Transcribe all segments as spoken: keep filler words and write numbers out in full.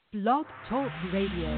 Blog Talk Radio.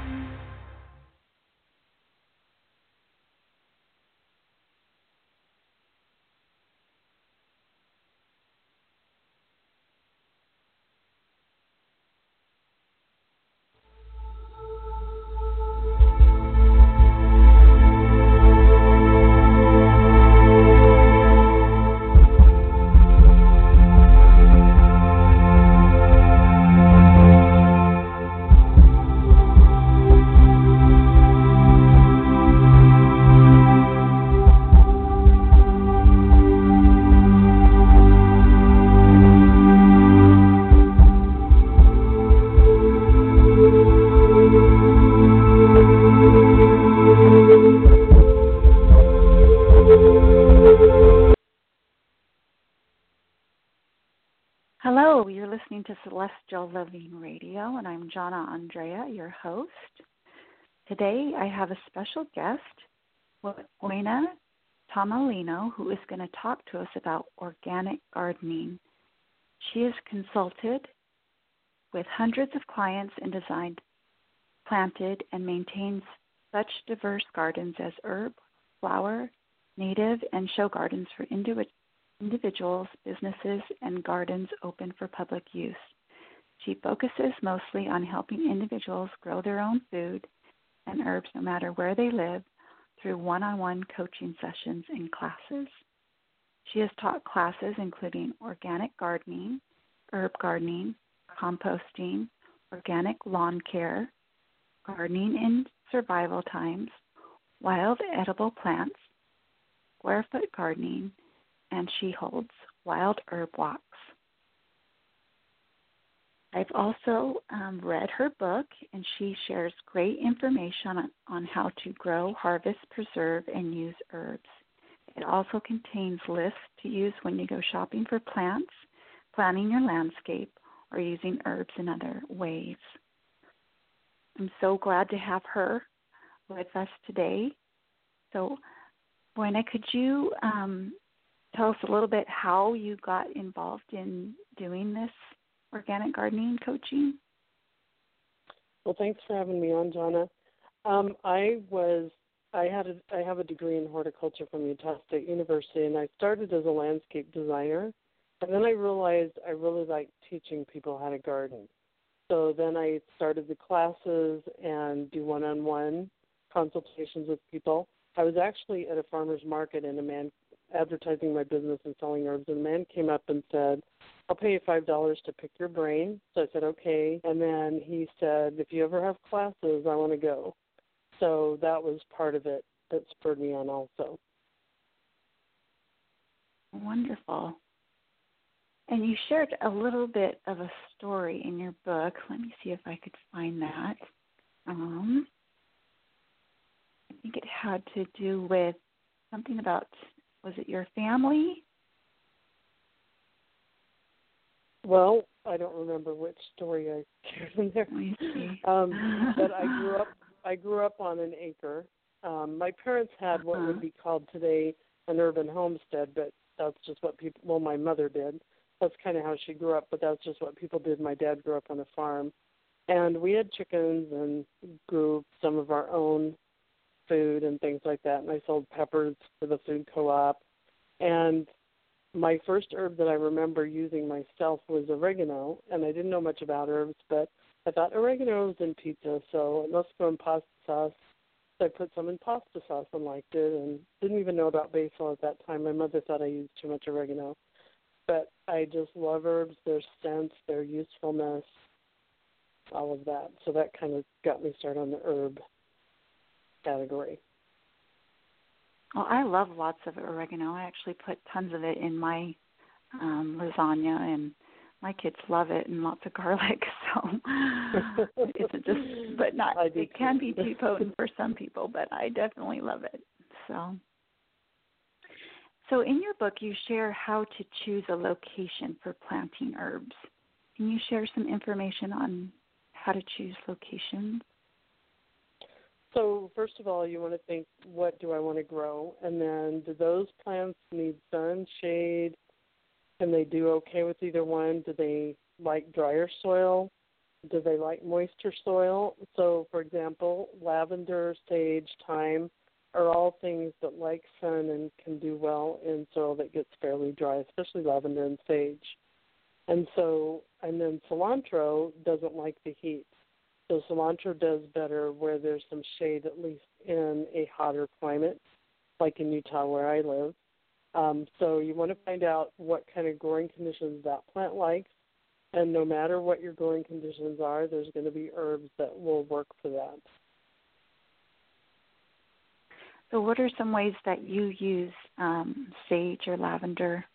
Hello, you're listening to Celestial Living Radio, and I'm Jana Andrea, your host. Today I have a special guest, Buena Tomalino, who is going to talk to us about organic gardening. She has consulted with hundreds of clients and designed, planted, and maintains such diverse gardens as herb, flower, native, and show gardens for individuals. individuals, businesses, and gardens open for public use. She focuses mostly on helping individuals grow their own food and herbs no matter where they live through one-on-one coaching sessions and classes. She has taught classes including organic gardening, herb gardening, composting, organic lawn care, gardening in survival times, wild edible plants, square foot gardening, and she holds wild herb walks. I've also um, read her book, and she shares great information on, on how to grow, harvest, preserve, and use herbs. It also contains lists to use when you go shopping for plants, planning your landscape, or using herbs in other ways. I'm so glad to have her with us today. So, Buena, could you um, tell us a little bit how you got involved in doing this organic gardening coaching? Well, thanks for having me on, Jana. Um, I was, I had, a, I have a degree in horticulture from Utah State University, and I started as a landscape designer, and then I realized I really liked teaching people how to garden. So then I started the classes and do one-on-one consultations with people. I was actually at a farmer's market, and a man advertising my business and selling herbs, and a man came up and said, I'll pay you five dollars to pick your brain. So I said, okay. And then he said, if you ever have classes, I want to go. So that was part of it that spurred me on also. Wonderful. And you shared a little bit of a story in your book. Let me see if I could find that. Um, I think it had to do with something about, was it your family? Well, I don't remember which story I shared in there. Let me see. um, but I grew up. I grew up on an acre. Um, my parents had what uh-huh. would be called today an urban homestead, but that's just what people. Well, my mother did. That's kind of how she grew up, but that's just what people did. My dad grew up on a farm, and we had chickens and grew some of our own food and things like that, and I sold peppers for the food co-op. And my first herb that I remember using myself was oregano, and I didn't know much about herbs, but I thought oregano was in pizza, so it must go in pasta sauce. So I put some in pasta sauce and liked it, and didn't even know about basil at that time. My mother thought I used too much oregano. But I just love herbs, their scents, their usefulness, all of that. So that kind of got me started on the herb category. Well, I love lots of oregano. I actually put tons of it in my um, lasagna, and my kids love it, and lots of garlic. So it's just, but not. It can be too potent for some people, but I definitely love it. So, so in your book, you share how to choose a location for planting herbs. Can you share some information on how to choose locations? So first of all, you want to think, what do I want to grow? And then do those plants need sun, shade? Can they do okay with either one? Do they like drier soil? Do they like moisture soil. So, for example, lavender, sage, thyme are all things that like sun and can do well in soil that gets fairly dry, especially lavender and sage. And so, and then cilantro doesn't like the heat. So cilantro does better where there's some shade, at least in a hotter climate, like in Utah where I live. Um, so you want to find out what kind of growing conditions that plant likes. And no matter what your growing conditions are, there's going to be herbs that will work for that. So what are some ways that you use um, sage or lavender?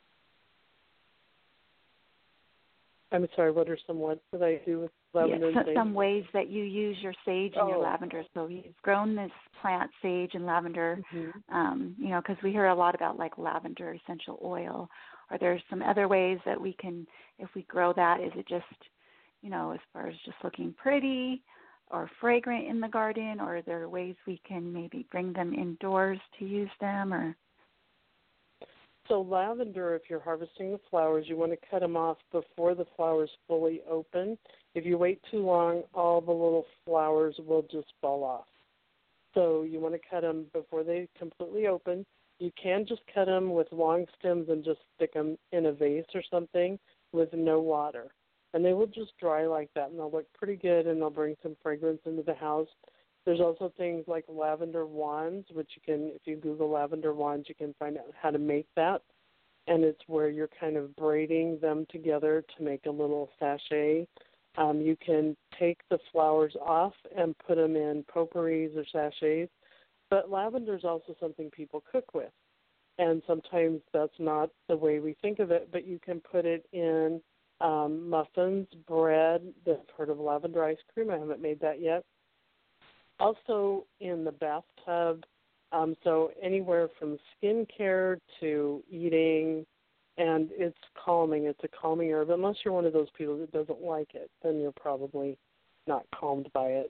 I'm sorry, what are some what that I do with lavender yeah, and sage? Some ways that you use your sage and oh. your lavender. So you've grown this plant, sage and lavender, mm-hmm. um, you know, because we hear a lot about like lavender essential oil. Are there some other ways that we can, if we grow that, is it just, you know, as far as just looking pretty or fragrant in the garden, or are there ways we can maybe bring them indoors to use them? Or So lavender, if you're harvesting the flowers, you want to cut them off before the flowers fully open. If you wait too long, all the little flowers will just fall off. So you want to cut them before they completely open. You can just cut them with long stems and just stick them in a vase or something with no water. And they will just dry like that, and they'll look pretty good, and they'll bring some fragrance into the house. There's also things like lavender wands, which you can, if you Google lavender wands, you can find out how to make that. And it's where you're kind of braiding them together to make a little sachet. Um, you can take the flowers off and put them in potpourris or sachets. But lavender is also something people cook with. And sometimes that's not the way we think of it, but you can put it in um, muffins, bread. I've heard of lavender ice cream. I haven't made that yet. Also in the bathtub, um, so anywhere from skincare to eating, and it's calming. It's a calming herb. Unless you're one of those people that doesn't like it, then you're probably not calmed by it.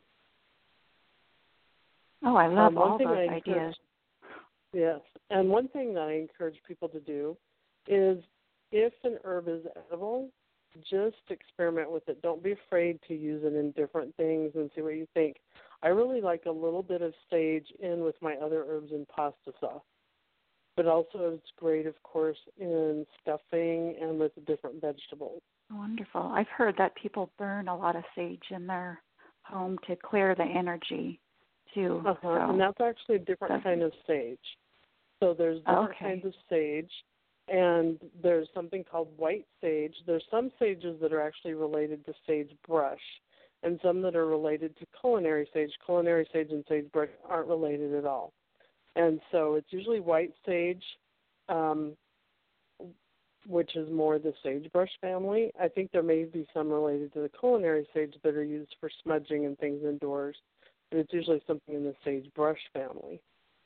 Oh, I love um, all those ideas. Yes, and one thing that I encourage people to do is if an herb is edible, just experiment with it. Don't be afraid to use it in different things and see what you think. I really like a little bit of sage in with my other herbs in pasta sauce. But also it's great, of course, in stuffing and with different vegetables. Wonderful. I've heard that people burn a lot of sage in their home to clear the energy, too. Uh-huh. So and that's actually a different that's... kind of sage. So there's different okay. kinds of sage. And there's something called white sage. There's some sages that are actually related to sagebrush, and some that are related to culinary sage. Culinary sage and sagebrush aren't related at all. And so it's usually white sage, um, which is more the sagebrush family. I think there may be some related to the culinary sage that are used for smudging and things indoors, but it's usually something in the sagebrush family.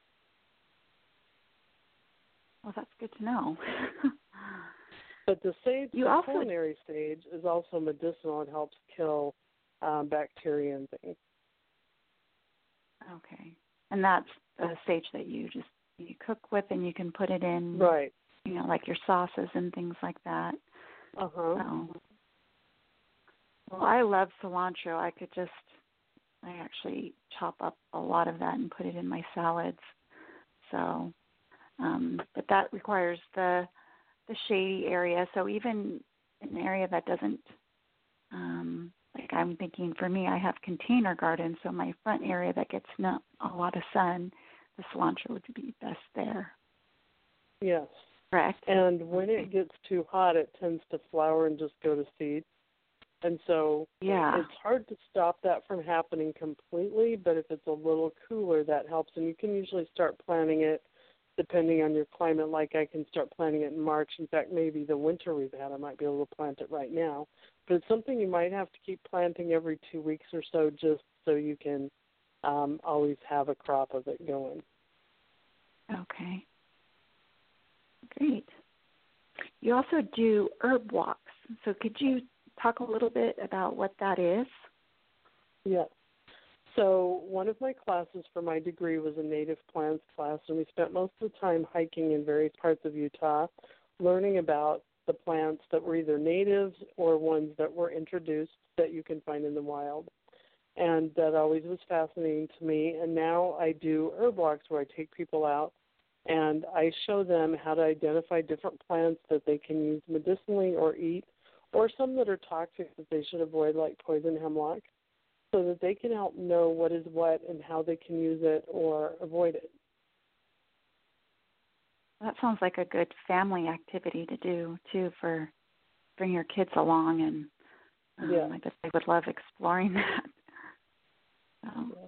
Well, that's good to know. But the sage, you the also... culinary sage, is also medicinal and helps kill um, bacteria and things. Okay. And that's a sage that you just you cook with, and you can put it in, right? You know, like your sauces and things like that. Uh huh. So, well, I love cilantro. I could just, I actually chop up a lot of that and put it in my salads. So, um, but that requires the the shady area. So even an area that doesn't, um, like I'm thinking for me, I have container gardens, so my front area that gets not a lot of sun, the cilantro would be best there. Yes. Correct. And when it gets too hot, it tends to flower and just go to seed. And so yeah. it's hard to stop that from happening completely, but if it's a little cooler, that helps. And you can usually start planting it depending on your climate. Like I can start planting it in March. In fact, maybe the winter we've had, I might be able to plant it right now. But it's something you might have to keep planting every two weeks or so just so you can um, always have a crop of it going. Okay. Great. You also do herb walks. So could you talk a little bit about what that is? Yes. So one of my classes for my degree was a native plants class, and we spent most of the time hiking in various parts of Utah, learning about the plants that were either natives or ones that were introduced. that you can find in the wild. And that always was fascinating to me. And now I do herb walks where I take people out and I show them how to identify different plants that they can use medicinally or eat, or some that are toxic that they should avoid, like poison hemlock, so that they can help know what is what and how they can use it or avoid it. That sounds like a good family activity to do, too, for bring your kids along, and um, yeah. I bet they would love exploring that. So. Yeah.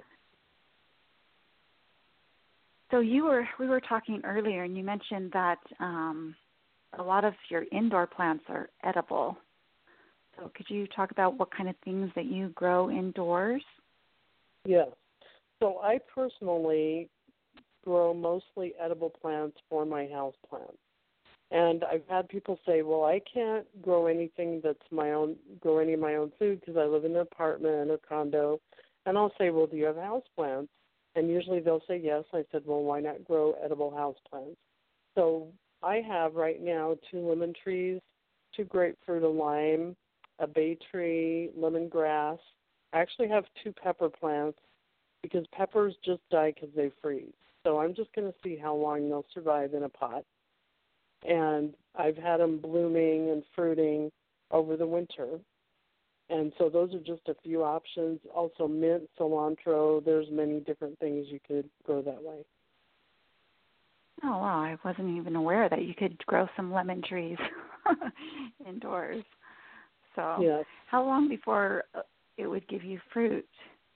so you were we were talking earlier, and you mentioned that um, a lot of your indoor plants are edible. So could you talk about what kind of things that you grow indoors? Yes. So I personally grow mostly edible plants for my house plants. And I've had people say, well, I can't grow anything that's my own, grow any of my own food because I live in an apartment or condo. And I'll say, well, do you have house plants? And usually they'll say yes. I said, well, why not grow edible house plants? So I have right now two lemon trees, two grapefruit, a lime, a bay tree, lemongrass. I actually have two pepper plants because peppers just die because they freeze. So I'm just going to see how long they'll survive in a pot. And I've had them blooming and fruiting over the winter. And so those are just a few options. Also mint, cilantro, there's many different things you could grow that way. Oh, wow, I wasn't even aware that you could grow some lemon trees indoors. So yes. How long before it would give you fruit?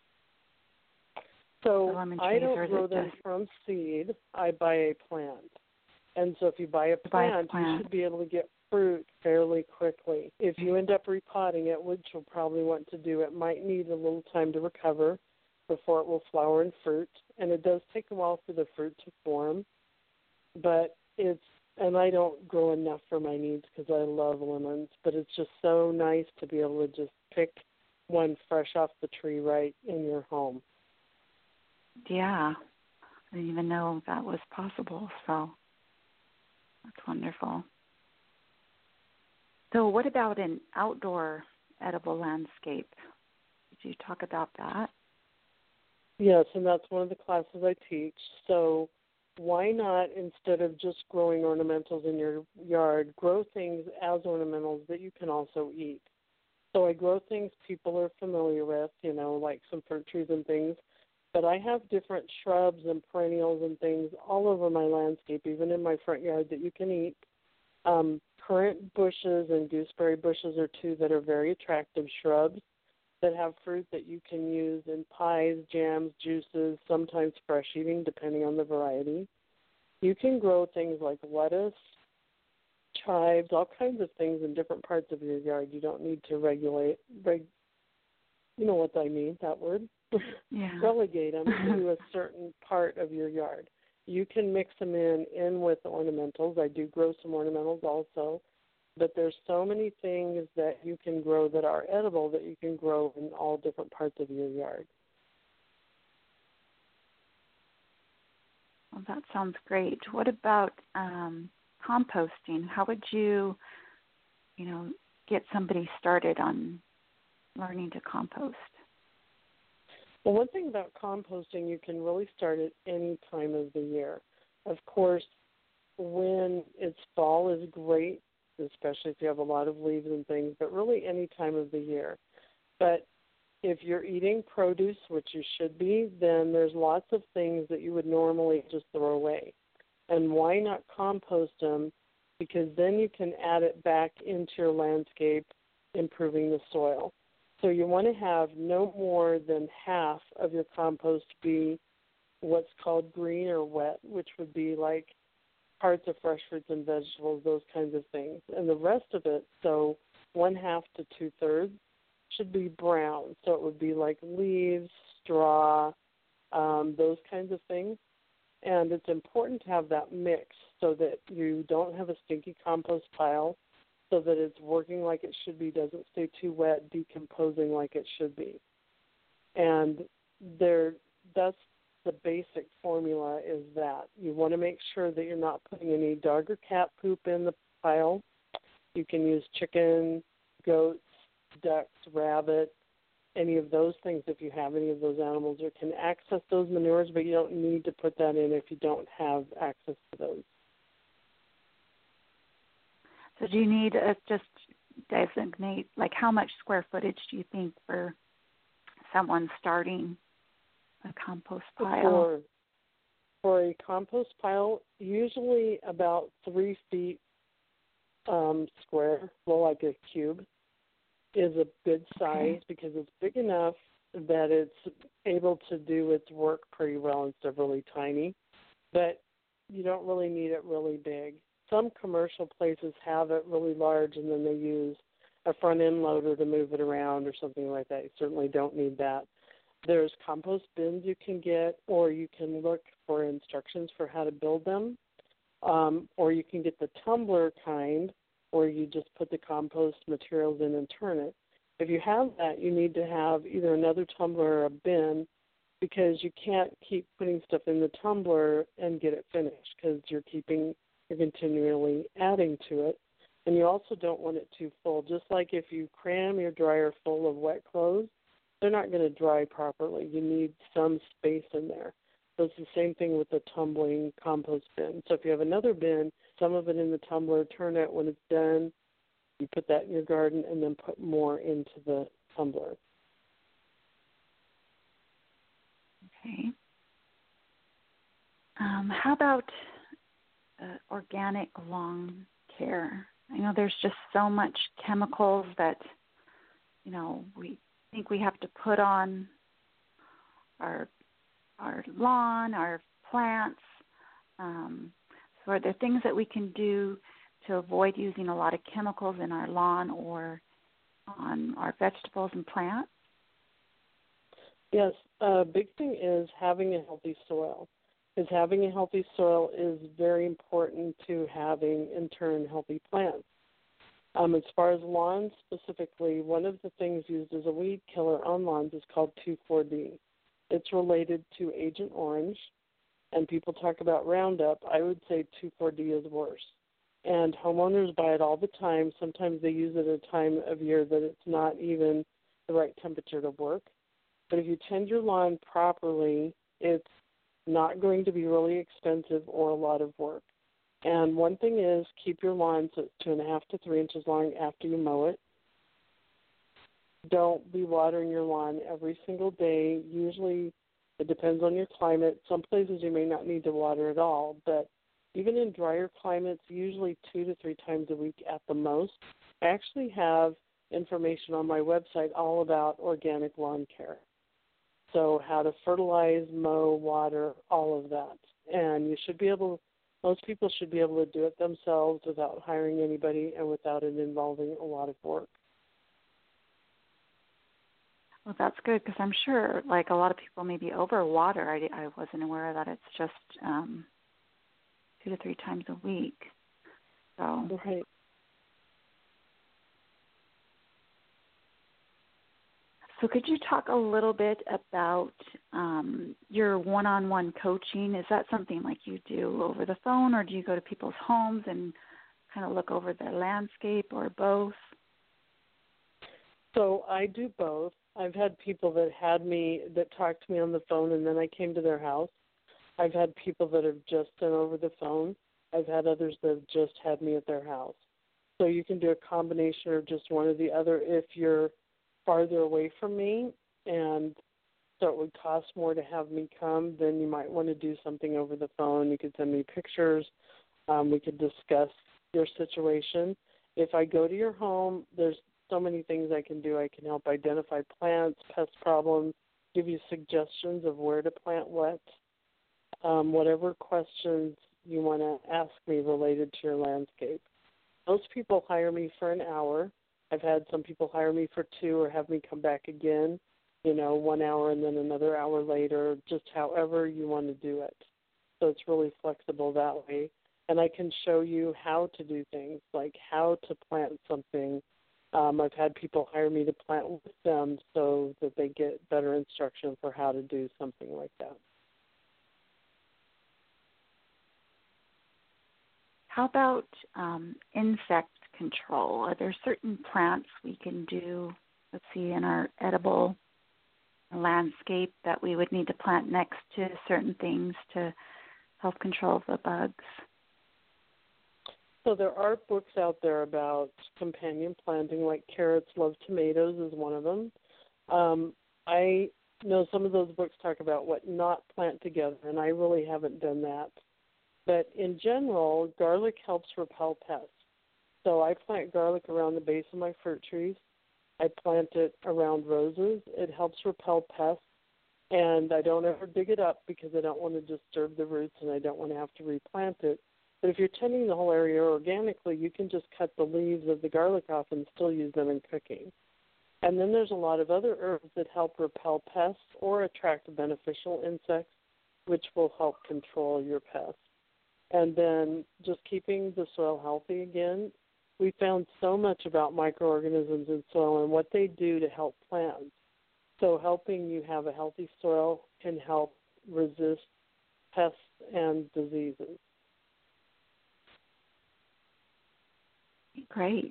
So lemon I trees, don't grow them just... from seed. I buy a plant. And so if you buy a plant, buy a plant, you should be able to get fruit fairly quickly. If you end up repotting it, which you'll probably want to do, it might need a little time to recover before it will flower and fruit. And it does take a while for the fruit to form. But it's, and I don't grow enough for my needs because I love lemons, but it's just so nice to be able to just pick one fresh off the tree right in your home. Yeah, I didn't even know that was possible, so that's wonderful. So what about an outdoor edible landscape? Did you talk about that? Yes, and that's one of the classes I teach. So why not, instead of just growing ornamentals in your yard, grow things as ornamentals that you can also eat? So I grow things people are familiar with, you know, like some fruit trees and things. But I have different shrubs and perennials and things all over my landscape, even in my front yard, that you can eat. Um, currant bushes and gooseberry bushes are two that are very attractive shrubs that have fruit that you can use in pies, jams, juices, sometimes fresh eating, depending on the variety. You can grow things like lettuce, chives, all kinds of things in different parts of your yard. You don't need to regulate, reg, you know what I mean, that word? Yeah. Relegate them to a certain part of your yard. You can mix them in, in with the ornamentals. I do grow some ornamentals also, but there's so many things that you can grow that are edible that you can grow in all different parts of your yard. Well, that sounds great. What about um, composting? How would you, you know, get somebody started on learning to compost? Well, one thing about composting, you can really start at any time of the year. Of course, when it's fall is great, especially if you have a lot of leaves and things, but really any time of the year. But if you're eating produce, which you should be, then there's lots of things that you would normally just throw away. And why not compost them? Because then you can add it back into your landscape, improving the soil. So you want to have no more than half of your compost be what's called green or wet, which would be like parts of fresh fruits and vegetables, those kinds of things. And the rest of it, so one half to two-thirds, should be brown. So it would be like leaves, straw, um, those kinds of things. And it's important to have that mix so that you don't have a stinky compost pile, so that it's working like it should be, doesn't stay too wet, decomposing like it should be. And there, that's the basic formula is that. You want to make sure that you're not putting any dog or cat poop in the pile. You can use chicken, goats, ducks, rabbit, any of those things if you have any of those animals, or can access those manures, but you don't need to put that in if you don't have access to those. So do you need to just designate, like how much square footage do you think for someone starting a compost pile? For, for a compost pile, usually about three feet um, square, well, like a cube, is a good size okay. because it's big enough that it's able to do its work pretty well instead of really tiny. But you don't really need it really big. Some commercial places have it really large, and then they use a front-end loader to move it around or something like that. You certainly don't need that. There's compost bins you can get, or you can look for instructions for how to build them, um, or you can get the tumbler kind, where you just put the compost materials in and turn it. If you have that, you need to have either another tumbler or a bin, because you can't keep putting stuff in the tumbler and get it finished, because you're keeping you're continually adding to it. And you also don't want it too full. Just like if you cram your dryer full of wet clothes, they're not going to dry properly. You need some space in there. So it's the same thing with the tumbling compost bin. So if you have another bin, some of it in the tumbler, turn it. When it's done, you put that in your garden and then put more into the tumbler. Okay. Um, how about uh, organic lawn care? I know there's just so much chemicals that, you know, we think we have to put on our our lawn, our plants. Um, so are there things that we can do to avoid using a lot of chemicals in our lawn or on our vegetables and plants? Yes, a big thing is having a healthy soil. Because having a healthy soil is very important to having, in turn, healthy plants. Um, as far as lawns specifically, one of the things used as a weed killer on lawns is called two four D. It's related to Agent Orange, and people talk about Roundup. I would say two four D is worse. And homeowners buy it all the time. Sometimes they use it at a time of year that it's not even the right temperature to work. But if you tend your lawn properly, it's not going to be really expensive or a lot of work. And one thing is, keep your lawns at two and a half to three inches long after you mow it. Don't be watering your lawn every single day. Usually, it depends on your climate. Some places you may not need to water at all, but even in drier climates, usually two to three times a week at the most. I actually have information on my website all about organic lawn care. So how to fertilize, mow, water, all of that. And you should be able, most people should be able to do it themselves without hiring anybody and without it involving a lot of work. Well, that's good, because I'm sure, like, a lot of people maybe overwater. I, I wasn't aware that it's just um, two to three times a week. So. Right. So could you talk a little bit about um, your one-on-one coaching? Is that something like you do over the phone, or do you go to people's homes and kind of look over their landscape, or both? So I do both. I've had people that had me, that talked to me on the phone, and then I came to their house. I've had people that have just done over the phone. I've had others that have just had me at their house. So you can do a combination of just one or the other. If you're farther away from me, and so it would cost more to have me come, then you might want to do something over the phone. You could send me pictures. Um, we could discuss your situation. If I go to your home, there's so many things I can do. I can help identify plants, pest problems, give you suggestions of where to plant what, um, whatever questions you want to ask me related to your landscape. Most people hire me for an hour. I've had some people hire me for two or have me come back again, you know, one hour and then another hour later, just however you want to do it. So it's really flexible that way. And I can show you how to do things, like how to plant something. Um, I've had people hire me to plant with them so that they get better instruction for how to do something like that. How about um, insect control? Are there certain plants we can do, let's see, in our edible landscape that we would need to plant next to certain things to help control the bugs? So there are books out there about companion planting, like Carrots Love Tomatoes is one of them. Um, I know some of those books talk about what not plant together, and I really haven't done that. But in general, garlic helps repel pests. So I plant garlic around the base of my fruit trees. I plant it around roses. It helps repel pests, and I don't ever dig it up because I don't want to disturb the roots and I don't want to have to replant it. But if you're tending the whole area organically, you can just cut the leaves of the garlic off and still use them in cooking. And then there's a lot of other herbs that help repel pests or attract beneficial insects, which will help control your pests. And then just keeping the soil healthy again. We found so much about microorganisms in soil and what they do to help plants. So helping you have a healthy soil can help resist pests and diseases. Great.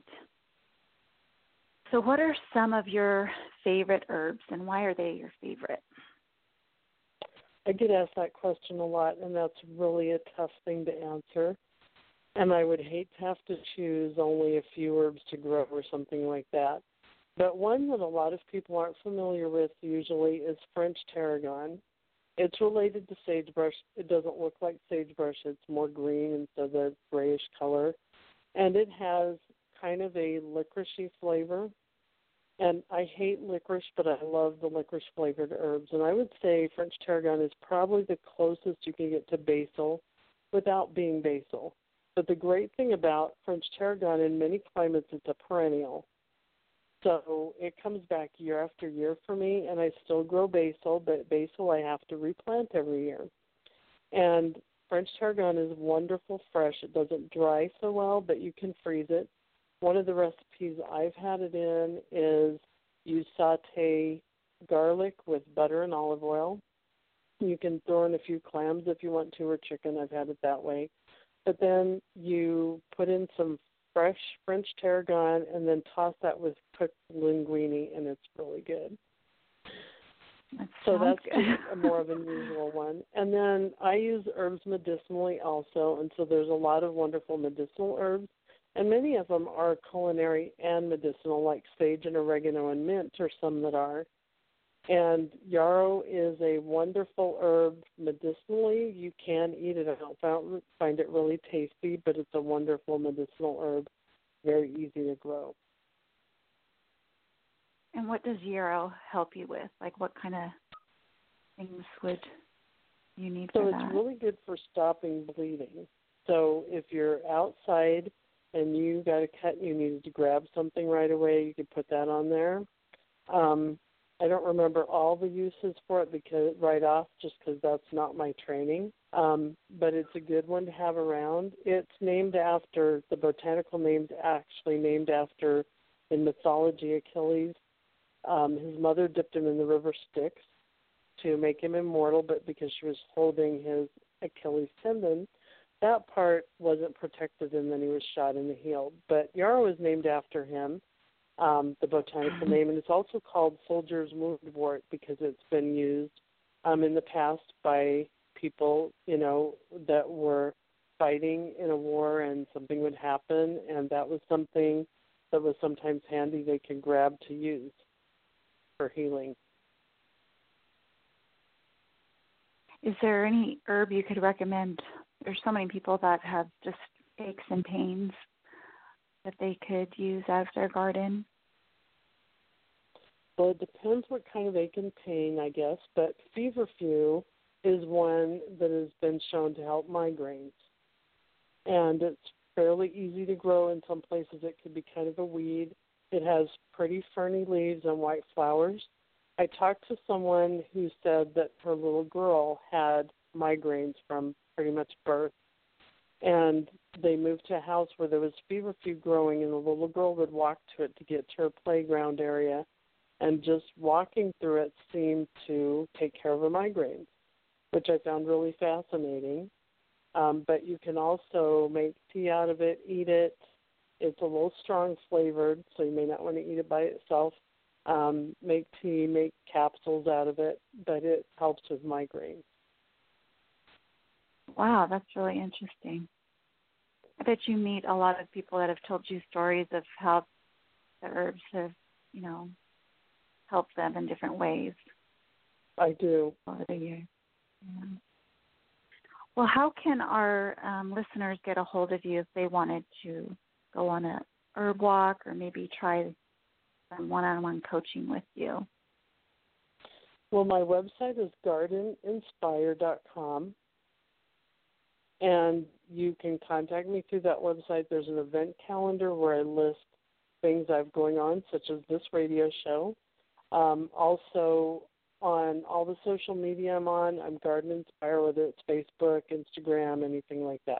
So what are some of your favorite herbs, and why are they your favorite? I get asked that question a lot, and that's really a tough thing to answer. And I would hate to have to choose only a few herbs to grow or something like that. But one that a lot of people aren't familiar with usually is French tarragon. It's related to sagebrush. It doesn't look like sagebrush. It's more green instead of the grayish color. And it has kind of a licoricey flavor. And I hate licorice, but I love the licorice-flavored herbs. And I would say French tarragon is probably the closest you can get to basil without being basil. But the great thing about French tarragon, in many climates, it's a perennial. So it comes back year after year for me, and I still grow basil, but basil I have to replant every year. And French tarragon is wonderful fresh. It doesn't dry so well, but you can freeze it. One of the recipes I've had it in is you saute garlic with butter and olive oil. You can throw in a few clams if you want to, or chicken. I've had it that way. But then you put in some fresh French tarragon and then toss that with cooked linguine, and it's really good. That so that's good. a more of an unusual one. And then I use herbs medicinally also, and so there's a lot of wonderful medicinal herbs. And many of them are culinary and medicinal, like sage and oregano and mint are some that are. And yarrow is a wonderful herb medicinally. You can eat it. I don't find it really tasty, but it's a wonderful medicinal herb, very easy to grow. And what does yarrow help you with? Like what kind of things would you need so for that? So it's really good for stopping bleeding. So if you're outside and you got a cut and you needed to grab something right away, you could put that on there. Um, I don't remember all the uses for it because right off, just because that's not my training. Um, but it's a good one to have around. It's named after, the botanical name's actually named after, in mythology, Achilles. Um, his mother dipped him in the river Styx to make him immortal, but because she was holding his Achilles tendon, that part wasn't protected, and then he was shot in the heel. But yarrow is named after him. Um, the botanical name, and it's also called soldier's woundwort because it's been used um, in the past by people, you know, that were fighting in a war and something would happen, and that was something that was sometimes handy they could grab to use for healing. Is there any herb you could recommend? There's so many people that have just aches and pains that they could use out of their garden? Well, it depends what kind of ache and pain, I guess, but feverfew is one that has been shown to help migraines. And it's fairly easy to grow. In some places it could be kind of a weed. It has pretty ferny leaves and white flowers. I talked to someone who said that her little girl had migraines from pretty much birth. And they moved to a house where there was feverfew growing, and the little girl would walk to it to get to her playground area, and just walking through it seemed to take care of her migraines, which I found really fascinating. Um, but you can also make tea out of it, eat it. It's a little strong flavored, so you may not want to eat it by itself. Um, make tea, make capsules out of it, but it helps with migraine. Wow, that's really interesting. I bet you meet a lot of people that have told you stories of how the herbs have, you know, helped them in different ways. I do. Over the years. Yeah. Well, how can our um, listeners get a hold of you if they wanted to go on a herb walk or maybe try some one-on-one coaching with you? Well, my website is garden inspire dot com, and you can contact me through that website. There's an event calendar where I list things I have going on, such as this radio show. Um, also, on all the social media I'm on, I'm Garden Inspire, whether it's Facebook, Instagram, anything like that.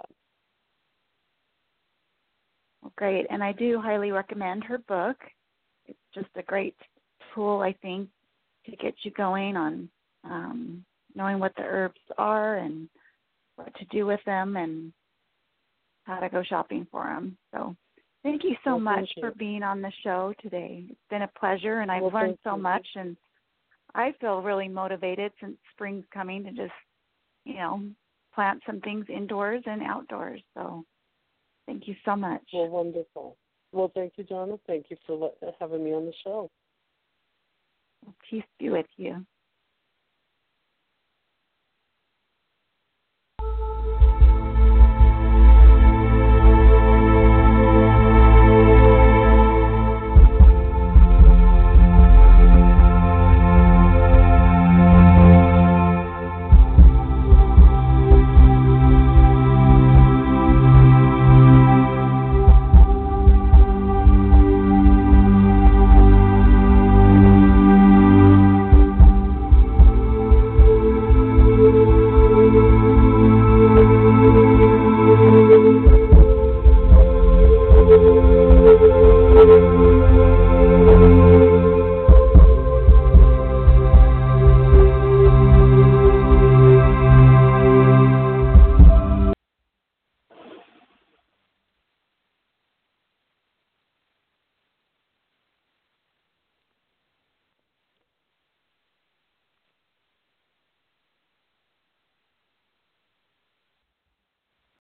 Well, great. And I do highly recommend her book. It's just a great tool, I think, to get you going on um, knowing what the herbs are and what to do with them and how to go shopping for them. So thank you so well, much you. for being on the show today. It's been a pleasure, and I've well, learned so you. much, and I feel really motivated since spring's coming to just, you know, plant some things indoors and outdoors. So thank you so much. Well, wonderful. Well, thank you, Donna. Thank you for having me on the show. Peace be with you.